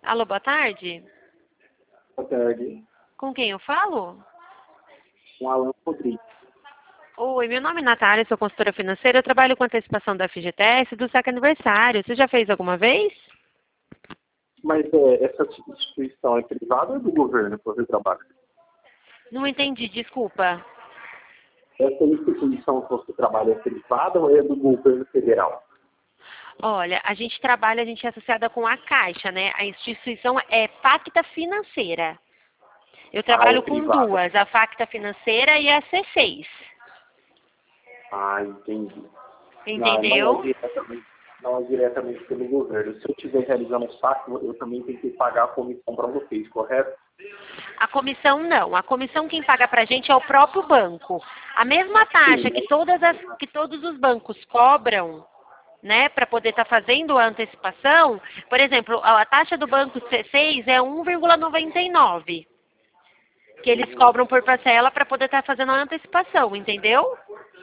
Alô, boa tarde. Boa tarde. Com quem eu falo? Com Alan Rodrigues. Oi, meu nome é Natália, sou consultora financeira. Eu trabalho com antecipação da FGTS do saque aniversário. Você já fez alguma vez? Mas essa instituição é privada ou é do governo que você trabalha? Não entendi, desculpa. Essa instituição que você trabalha é privada ou é do governo federal? Olha, a gente é associada com a Caixa, né? A instituição é Facta Financeira. Eu Ah, é trabalho com privada. duas, a Facta Financeira e a C6. Ah, entendi. Não é Entendeu? diretamente pelo governo. Se eu estiver realizando um saque, eu também tenho que pagar a comissão para vocês, correto? A comissão não. A comissão quem paga pra gente é o próprio banco. A mesma taxa Sim, que todos os bancos cobram, né, para poder estar fazendo a antecipação, por exemplo, a taxa do banco C6 é 1,99, que eles cobram por parcela para poder estar fazendo a antecipação, entendeu?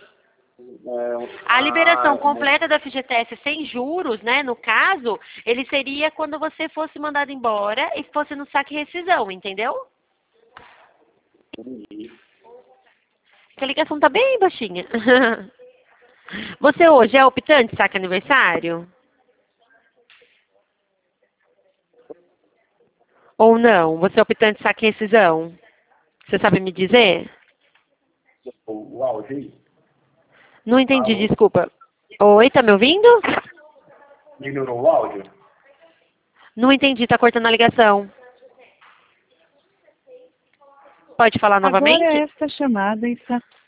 A liberação mas completa da FGTS sem juros, né, no caso, ele seria quando você fosse mandado embora e fosse no saque e rescisão, entendeu? entendi. Que a ligação tá bem baixinha. Você hoje é optante saque aniversário? Ou não? Você é optante saque e rescisão? Você sabe me dizer? O áudio aí? Não entendi, Alô? desculpa. Oi, tá me ouvindo? Melhorou o áudio? Não entendi, tá cortando a ligação. Pode falar Agora novamente? esta chamada está